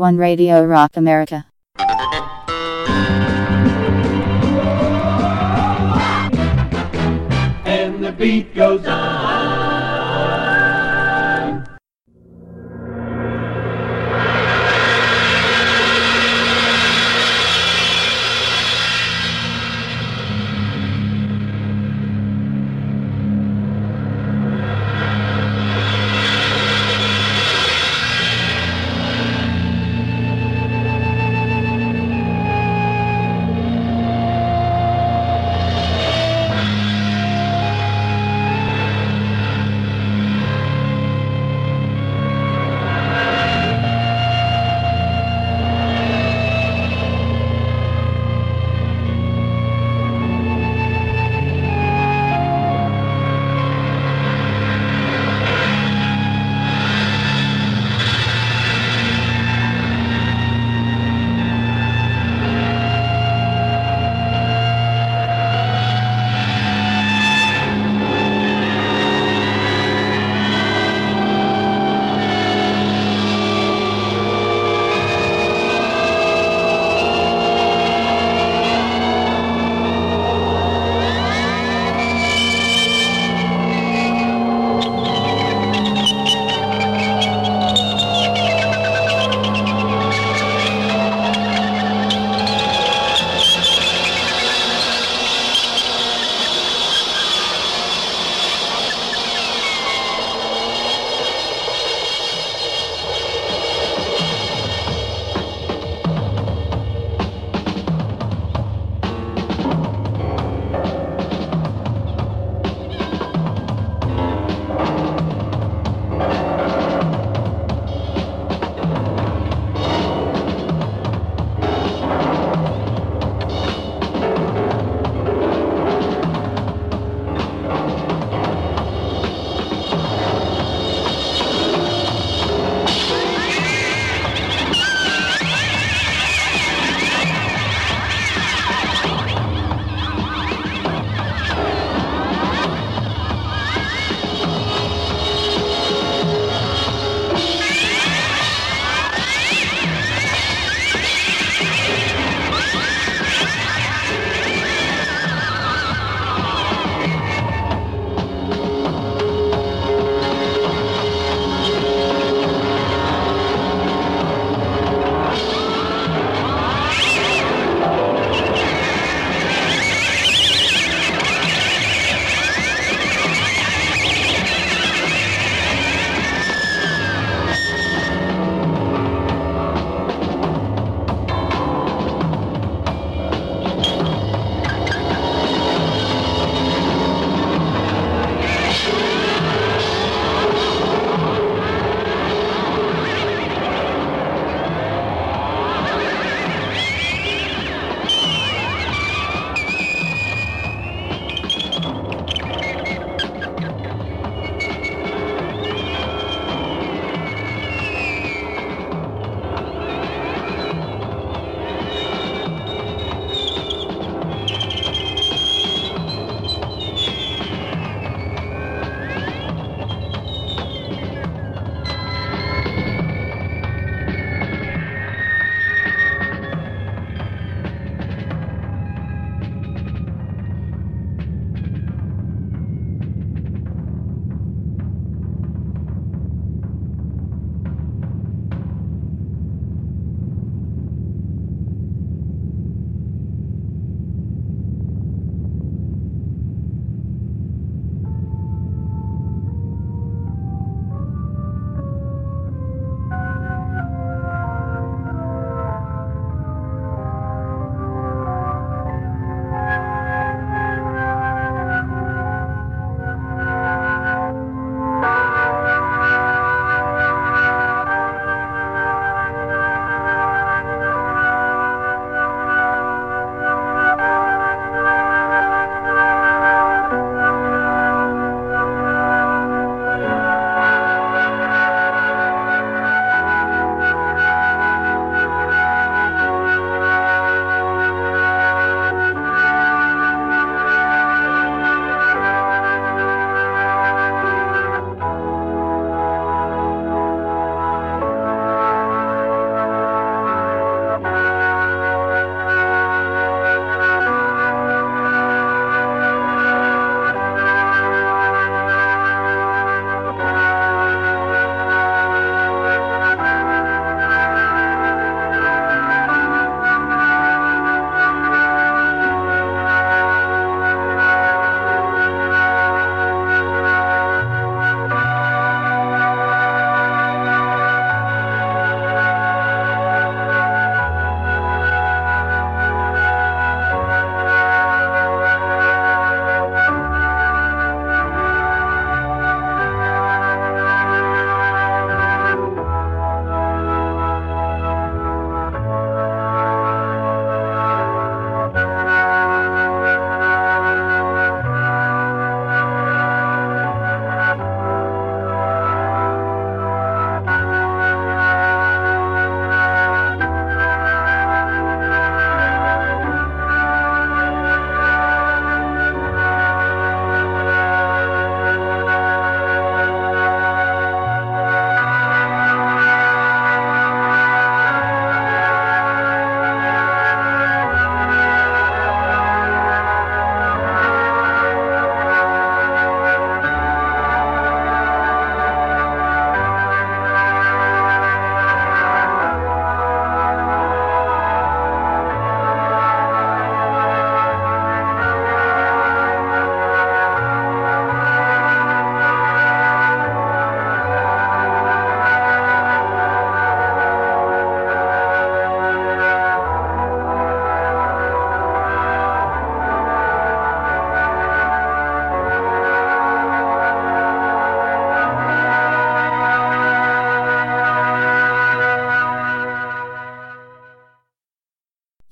One Radio Rock America. And the beat goes on.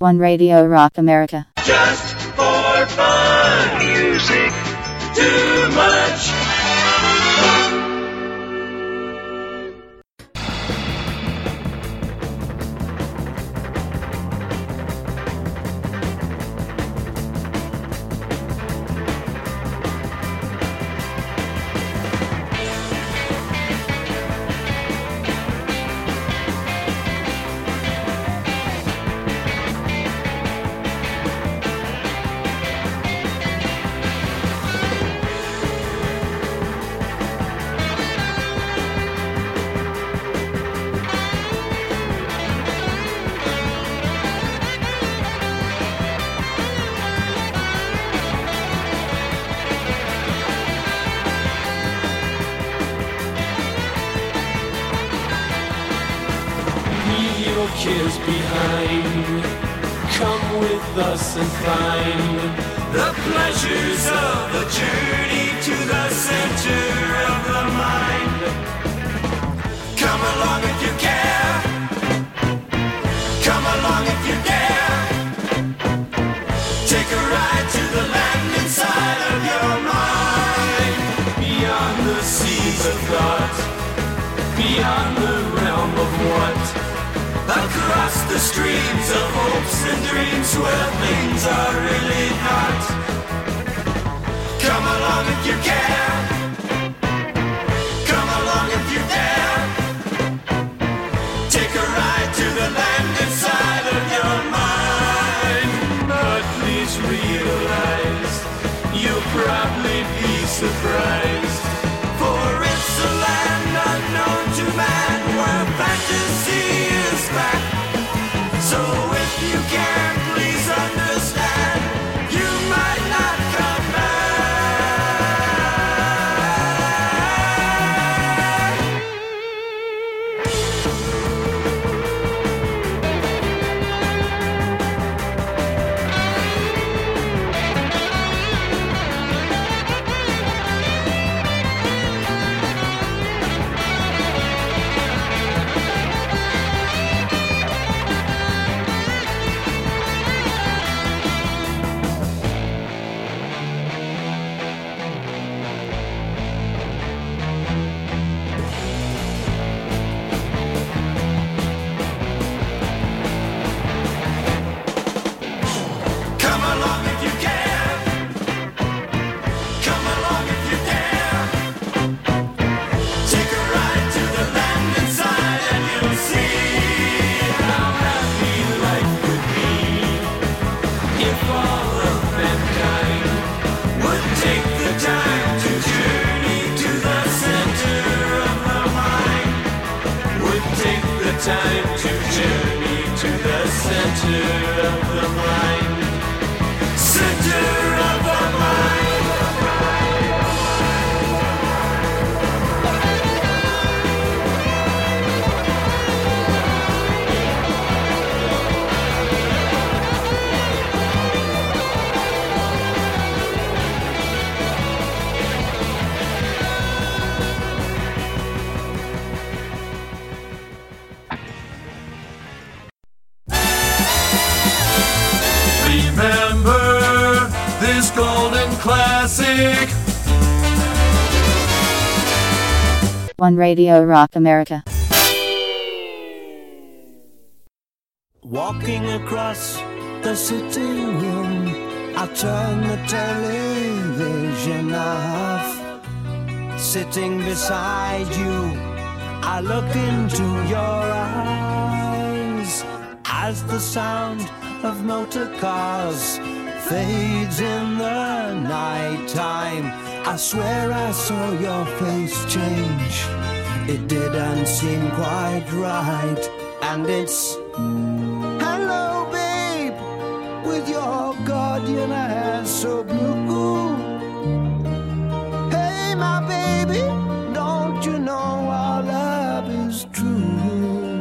One Radio Rock America. Just for fun. Music too much. Kids behind, come with us and find the pleasures of the journey to the center of the mind. Come along if you care, come along if you dare. Take a ride to the land inside of your mind. Beyond the seas of thought, beyond the realm of what. Across the streams of hopes and dreams where things are really not. Come along if you care, come along if you dare. Take a ride to the land inside of your mind. But please realize you'll probably be surprised, for it's a land unknown to man where fantasy is back. So if you can, please understand, you might not come back. Time to journey to the center of the mind. Center of the mind. Remember this golden classic. One Radio Rock America. Walking across the sitting room, I turn the television off. Sitting beside you, I look into your eyes as the sound of motor cars fades in the night time. I swear I saw your face change. It didn't seem quite right. And it's hello babe, with your guardian eyes so blue. Hey my baby, don't you know our love is true?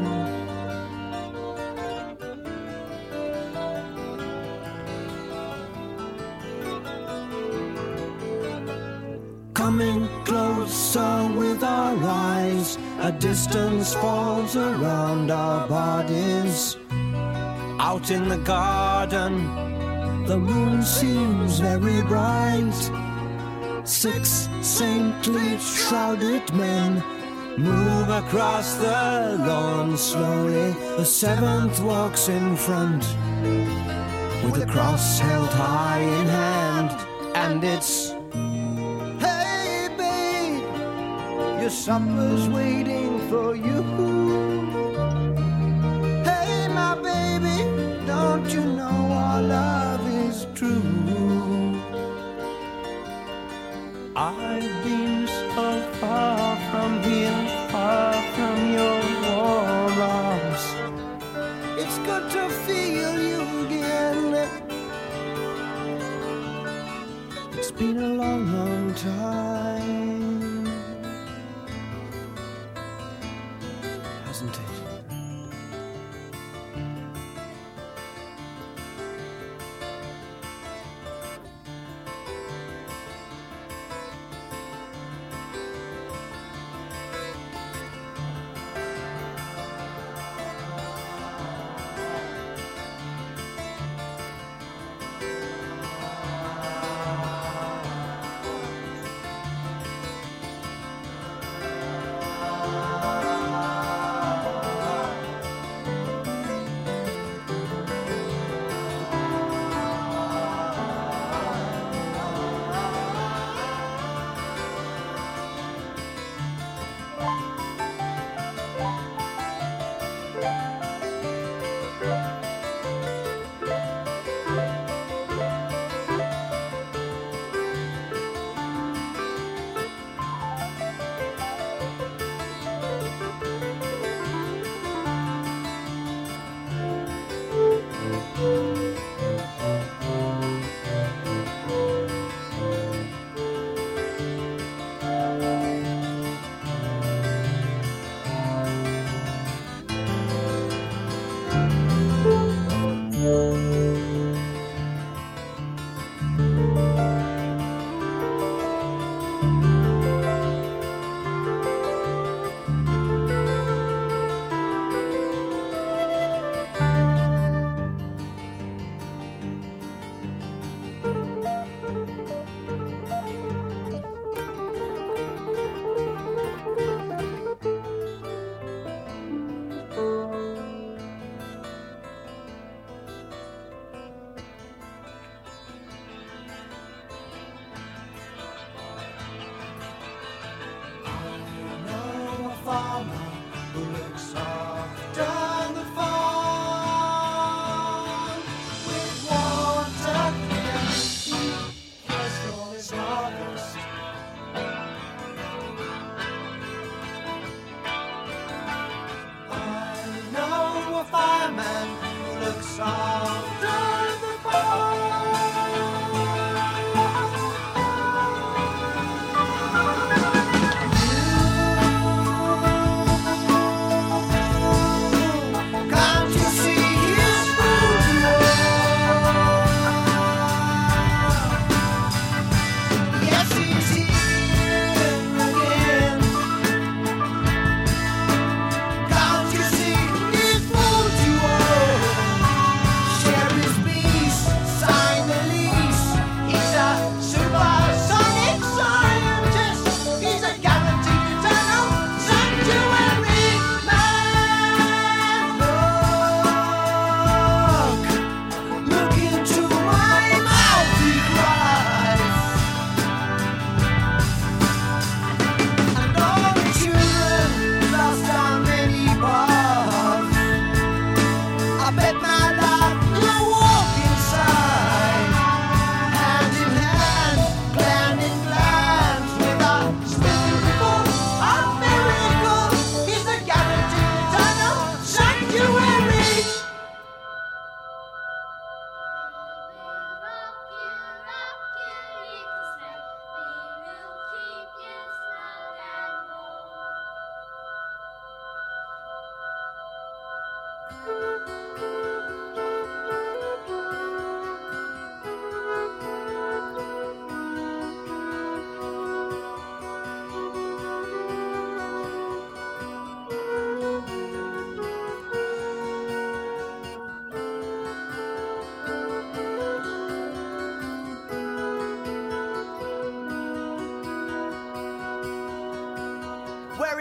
Coming closer with our eyes, a distance falls around our bodies. I Out in the garden, the moon seems very bright. 6 saintly shrouded men move across the lawn slowly. The 7th walks in front with a cross held high in hand. And it's, hey babe, your supper's waiting for you. Hey my baby, don't you know our love is true? I've been so far from here, far from your warm arms. It's good to feel you again. It's been a long, long time, hasn't it?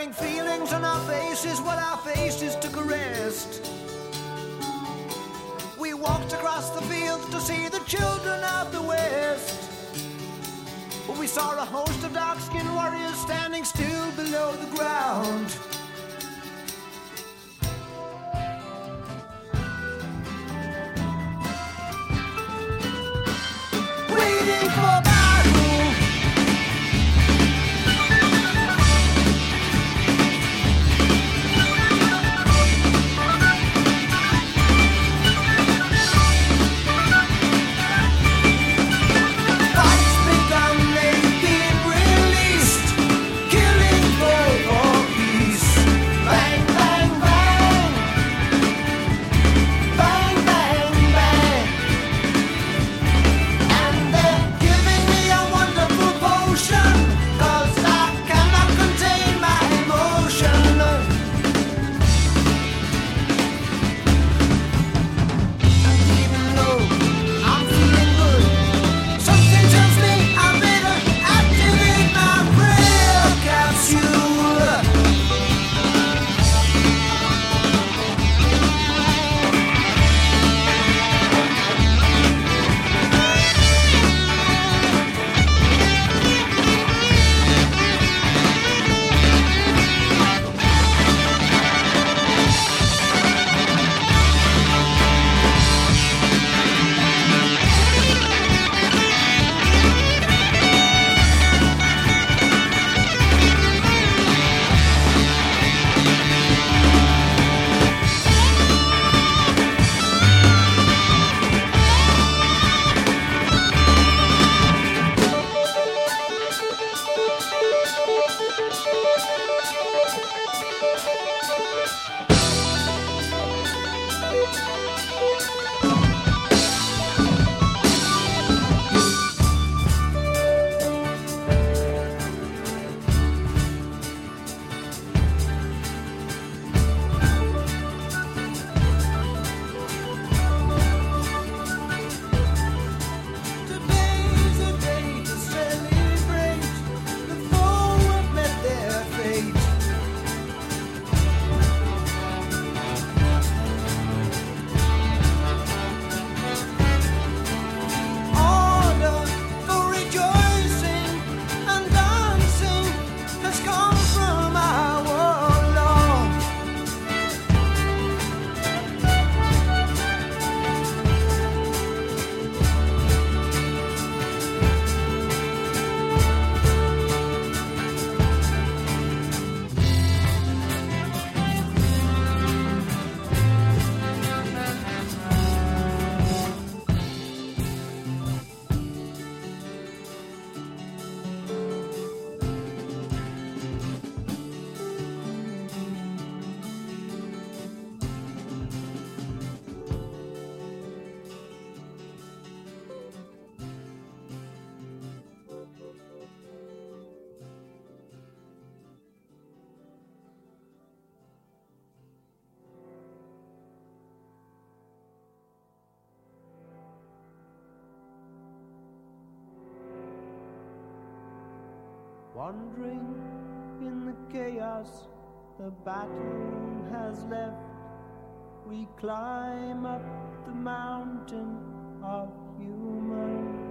Hide feelings on our faces while our faces took a rest. We walked across the fields to see the children of the West. We saw a host of dark-skinned warriors standing still below the ground. Waiting for battle. Wandering in the chaos the battle has left, we climb up the mountain of human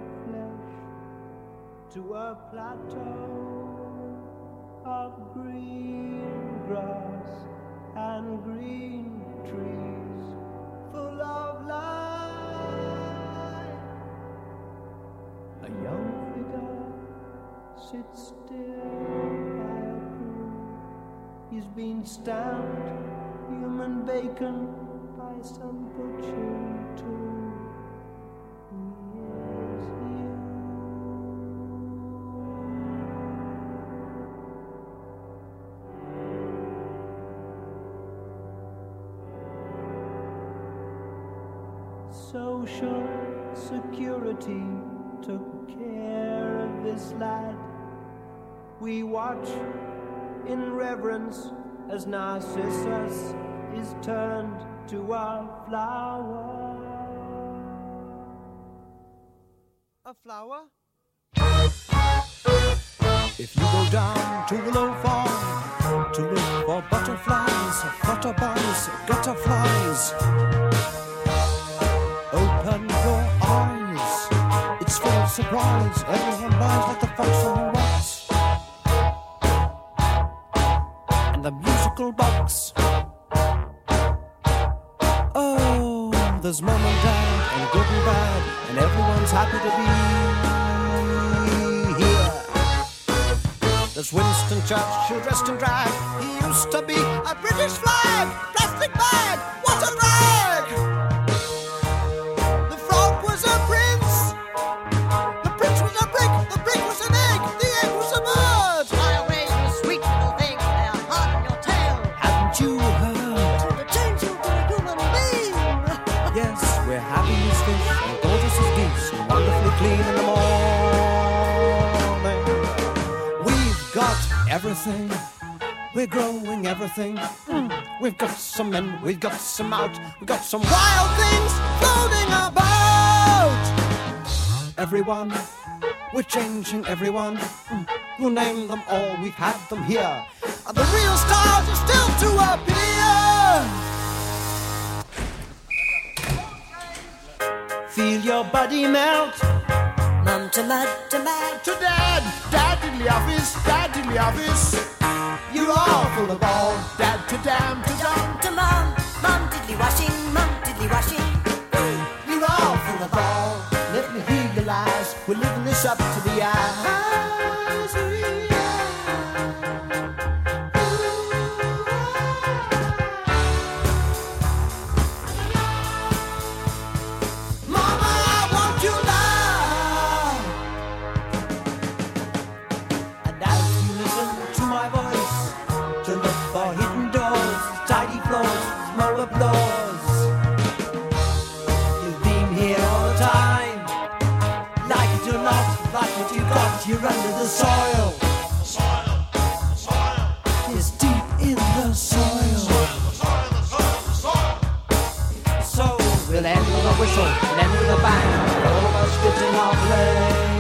flesh to a plateau of green grass and green trees full of life. A young figure sits still by a pool. He's been stamped human bacon by some butchering tool. He is you. Social security took care of this lad. We watch in reverence as Narcissus is turned to a flower. A flower? If you go down to Willow Farm to look for butterflies, flutterbugs, gutterflies, open your eyes. It's full of surprise. Everyone lies like the fox on the rocks. And the musical box. Oh, there's mom and dad, and good and bad, and everyone's happy to be here. There's Winston Churchill dressed in drag. He used to be a British flag. Plastic bag, what a rag! The frog was a prince. The prince was a brick. The brick was an egg. The egg was a bird. Fly away, you sweet little thing. They are hard on your tail. Haven't you heard? The change you to a human being. Yes, we're happy as fish and gorgeous as geese and wonderfully clean in the morning. We've got everything. We're growing everything. We've got some in, we've got some out. We've got some wild things floating about. Everyone, we're changing everyone. We'll name them all, we've had them here. And the real stars are still to appear. Feel your body melt. Mum to mud to mad. To dad, dad in the office. You're all full of all. Dad to damn to dumb. To mum, mum diddly washing. You're all full of all. Let me hear your lies. We're living this up to the eyes. Mama, I want you now. And as you listen to my voice, to look for hidden doors, tidy floors, smaller floors. You've been here all the time. Like it or not, like what you got, you're under the soil. It's deep in the soil. So we'll end with a whistle, and end with a bang. All of us fit in our places.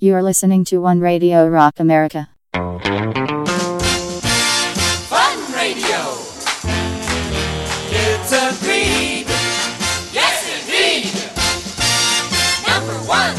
You're listening to One Radio Rock America. Fun Radio. It's agreed. Yes, indeed. Number one.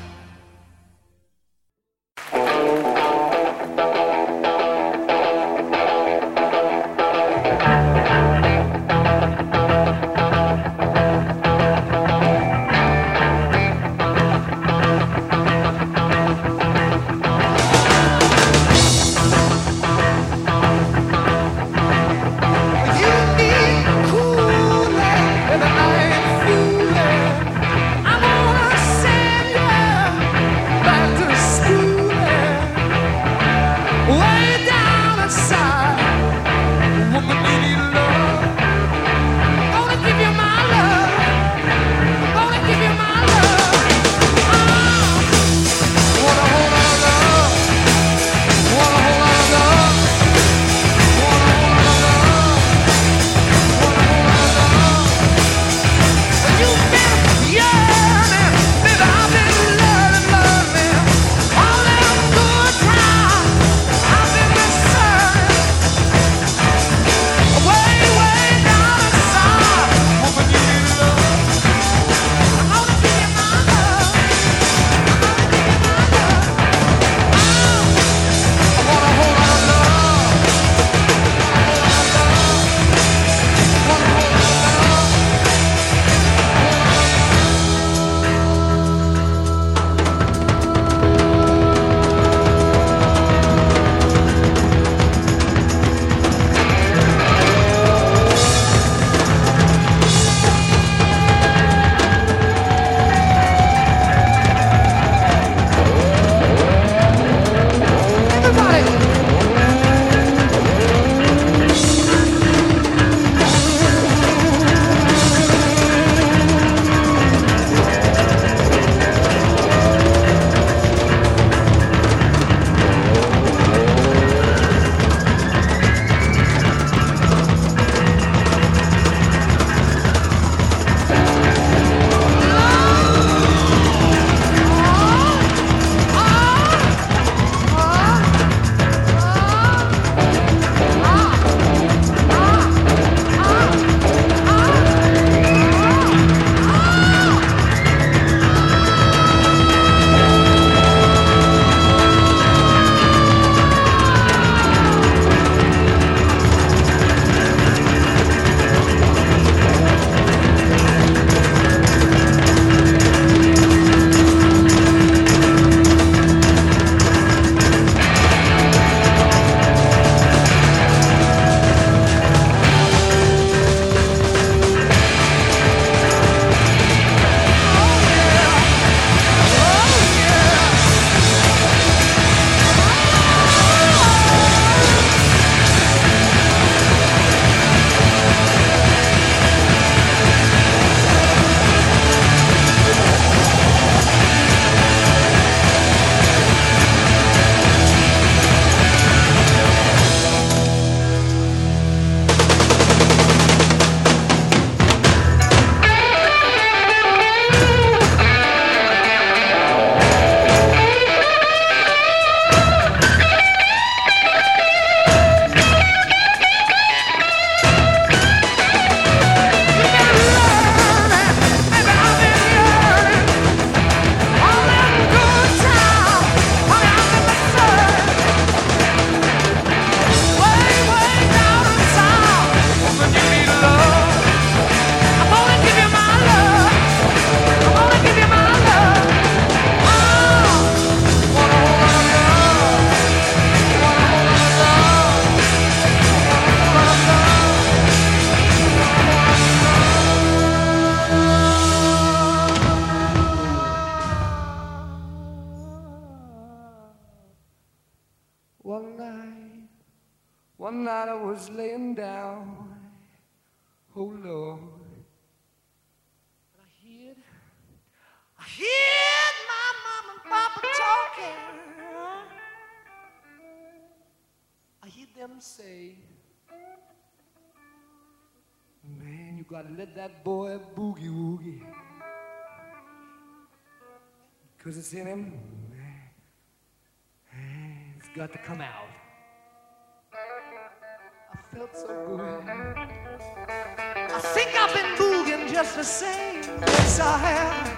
One night I was laying down, oh Lord, and I heard my mom and papa talking. I heard them say, man, you gotta let that boy boogie woogie, 'cause it's in him, man. got to come out. I felt so good. I think I've been booging just the same. Yes, I have.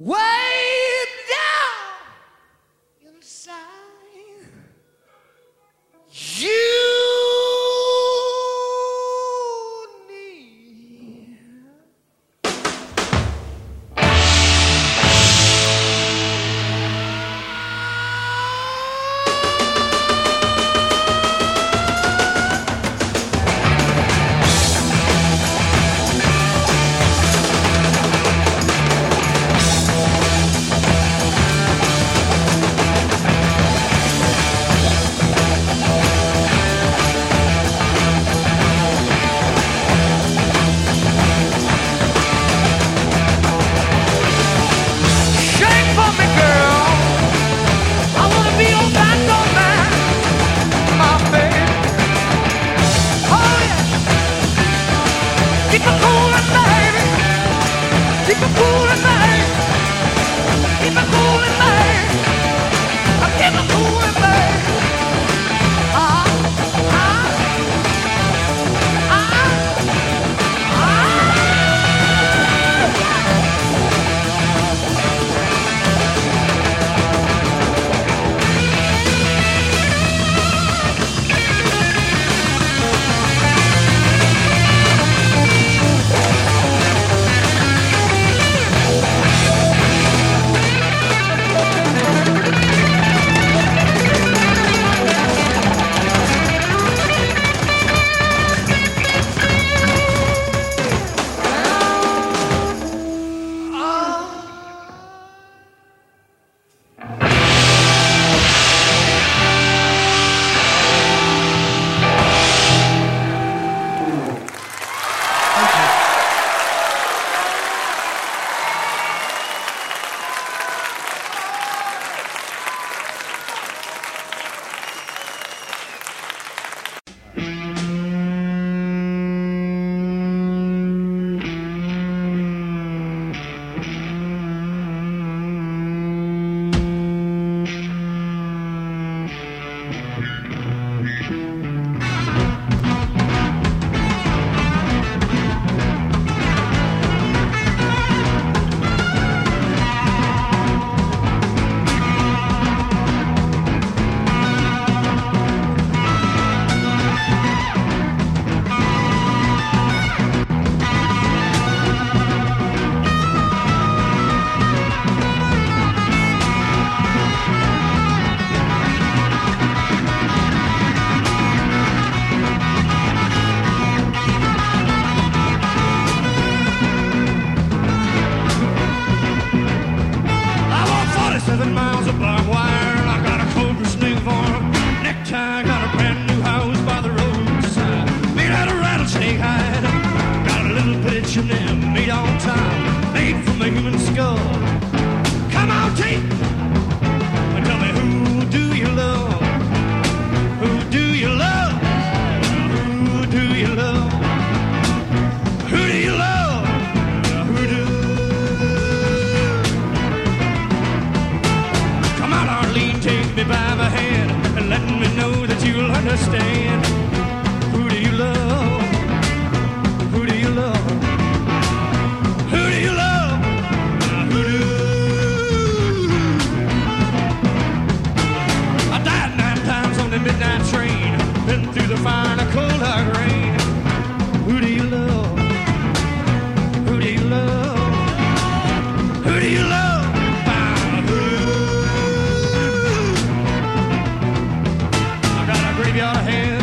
way down inside. You need understand. Who do you love? Who do you love? Who do you love? Who do? I died 9 times on the midnight train, been through the fire and a cold hard rain. Who do you love? Who do you love? Who do you love? Graveyard hand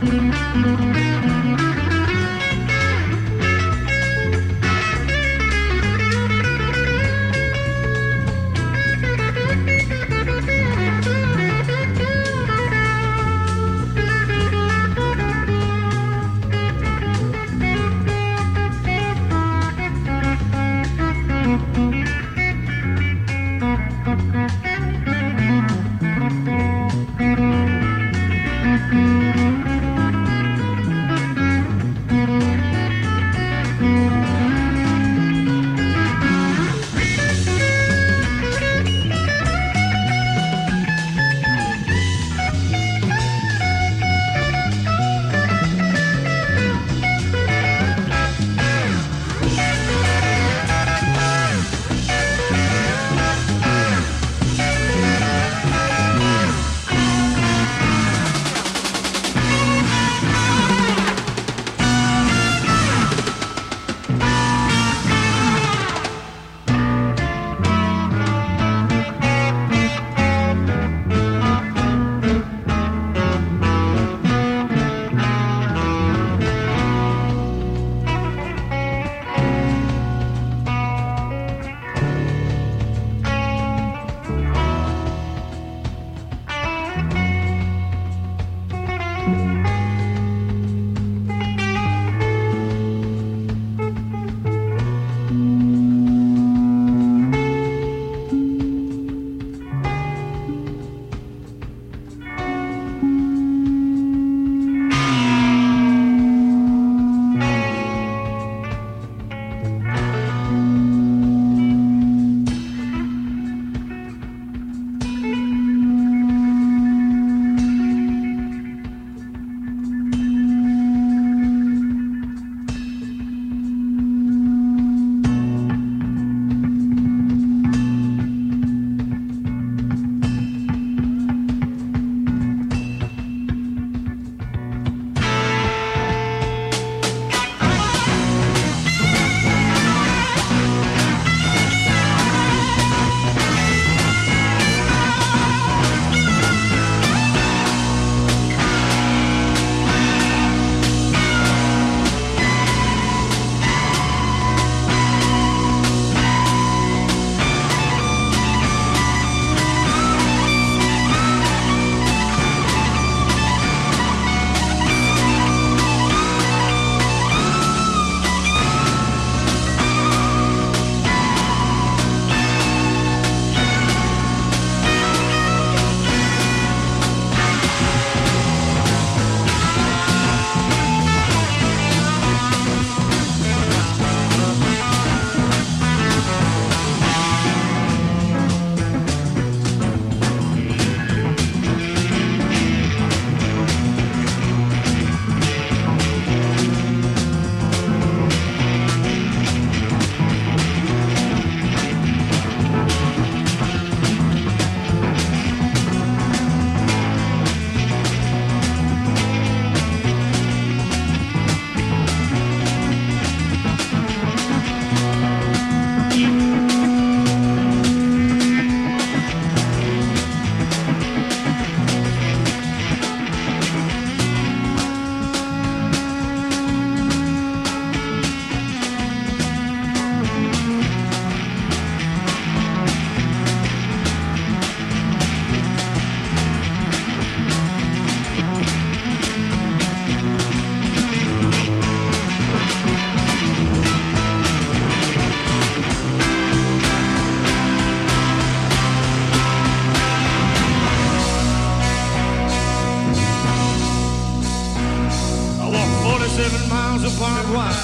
upon wine.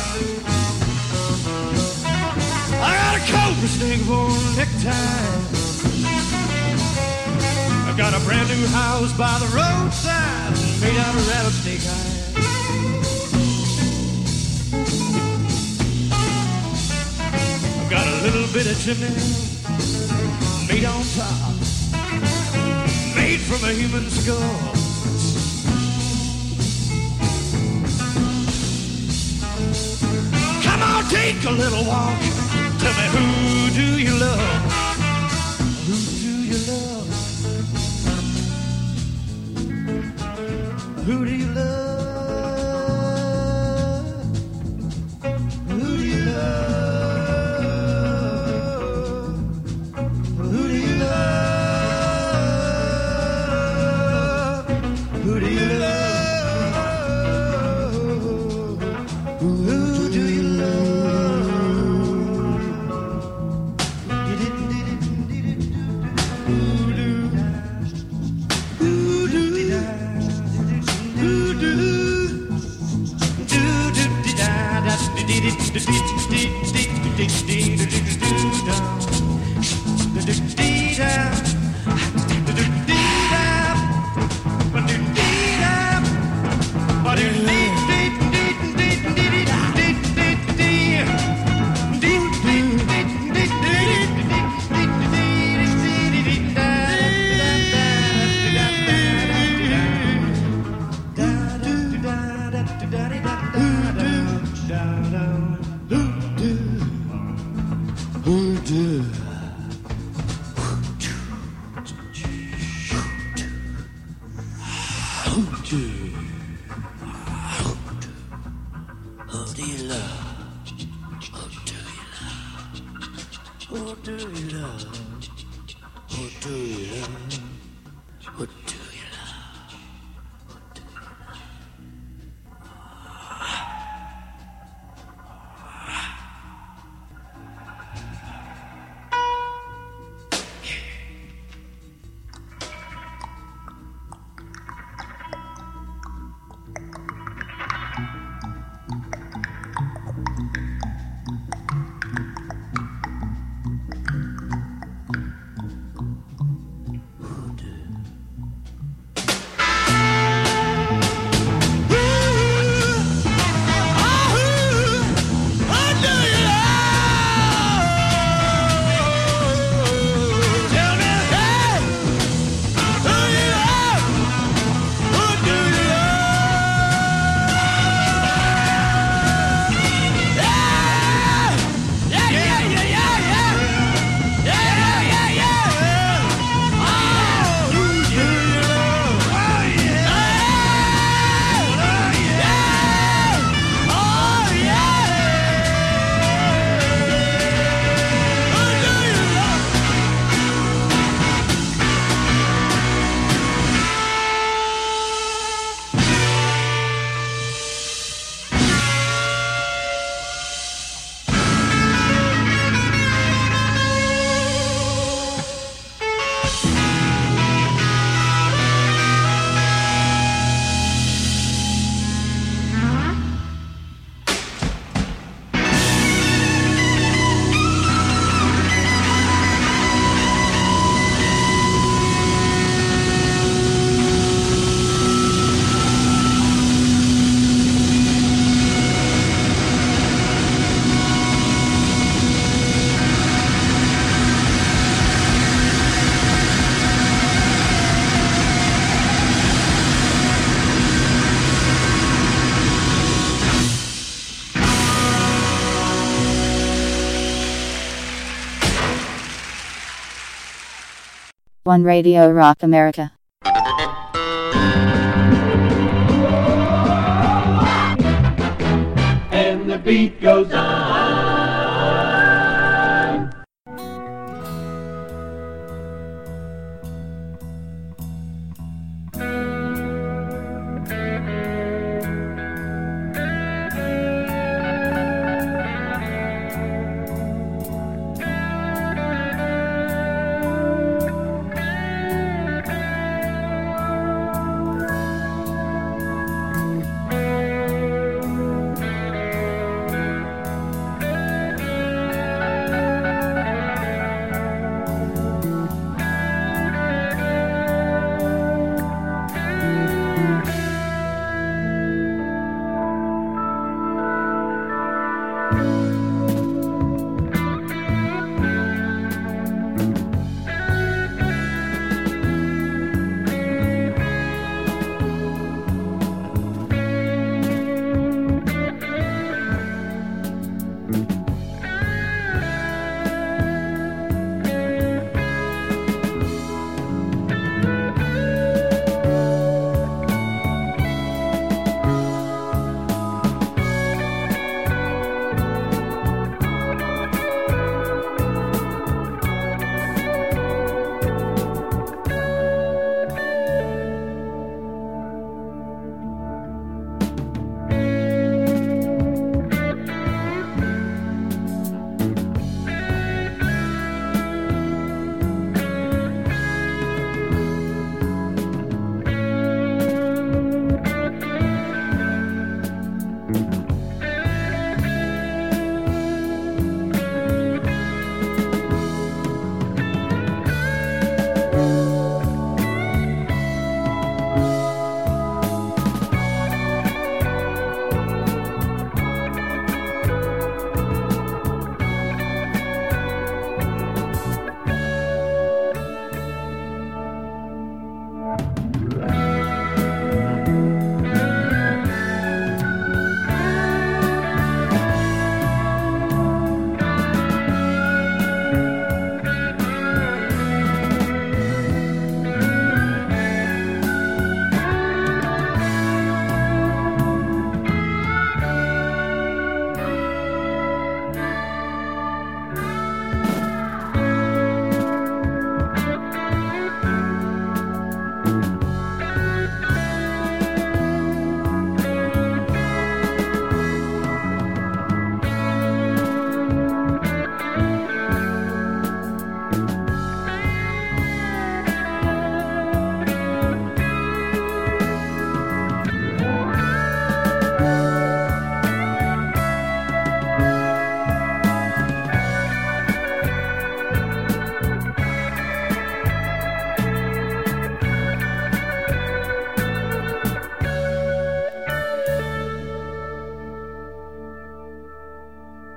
I got a cobra snake for a necktie. I got a brand new house by the roadside made out of rattlesnake hide. I've got a little bit of chimney made on top, made from a human skull. Come on, take a little walk. Tell me, who do you love? Who do you love? Who do you love? One Radio Rock America. And the beat goes on. Thank you.